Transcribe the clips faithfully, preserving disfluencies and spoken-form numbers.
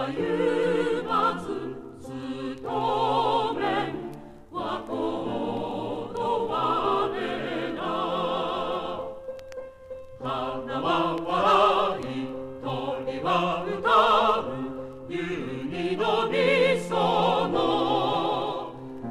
ゆまずつとめんはこどわれな。花は笑い鳥は歌う夕にのみその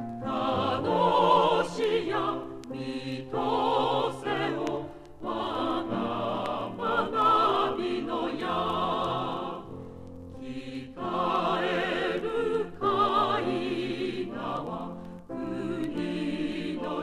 楽しやみとせを我が学びのや。鍛えるかいなは国の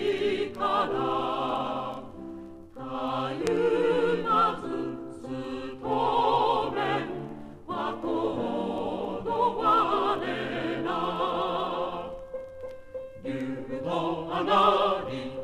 力。たゆまずつとめんはこどわれな。竜の上がり